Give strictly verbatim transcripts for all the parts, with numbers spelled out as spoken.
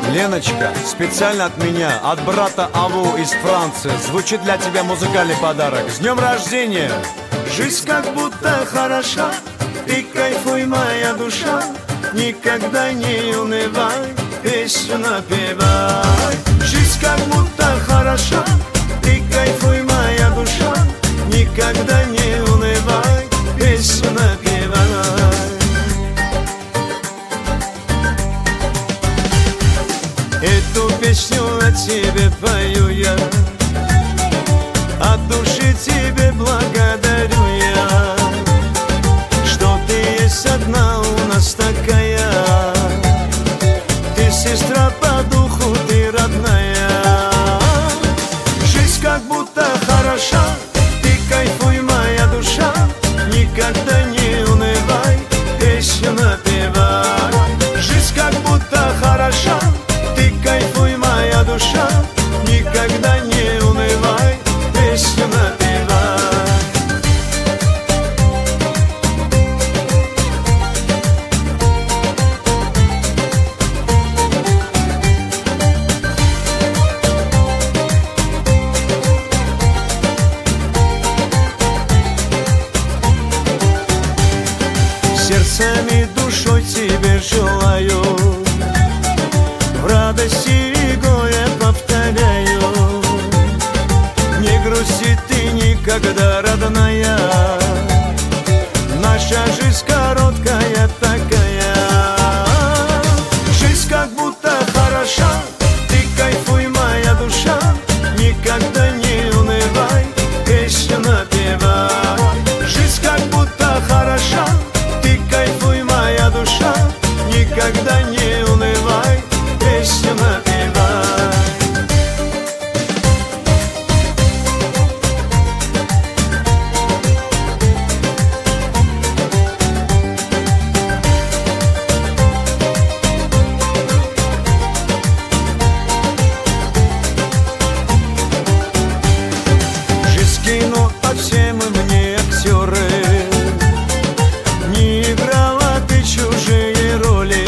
Леночка, специально от меня, от брата Аву из Франции, звучит для тебя музыкальный подарок. С днем рождения! Жизнь как будто хороша, ты кайфуй, моя душа, никогда не унывай, песню напевай. Жизнь как будто хороша, ты кайфуй, моя душа, никогда не унывай, песню напевай. Эту песню о тебе пою я, от души тебе благодарю я, что ты есть одна у нас такая. Ты сестра по духу, ты родная. Жизнь как будто хороша, ты кайфуй, моя душа, никогда не унывай, песню напевай. Жизнь как будто хороша, ты кайфуй, моя душа, никогда не унывай, песню напевай. Сердцем и душой тебе желаю, в радости и горе повторяю, не грусти ты никогда, родная, наша жизнь короткая такая. Жизнь как будто хороша, ты кайфуй, моя душа, никогда не унывай, песню напевай. Жизнь как будто хороша, ты кайфуй, моя душа, никогда не унывай, песню напевай. Жизнь кино, а все мы в ней актеры, не играла ты чужие роли.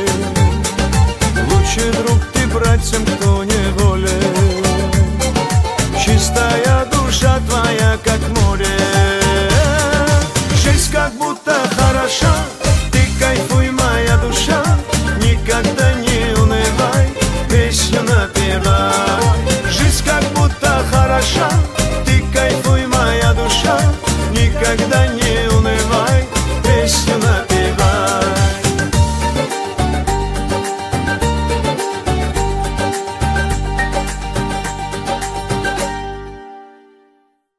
Лучший друг ты братцам, кто не волен, чистая душа твоя, как море. Жизнь как будто хороша, ты кайфуй, моя душа, никогда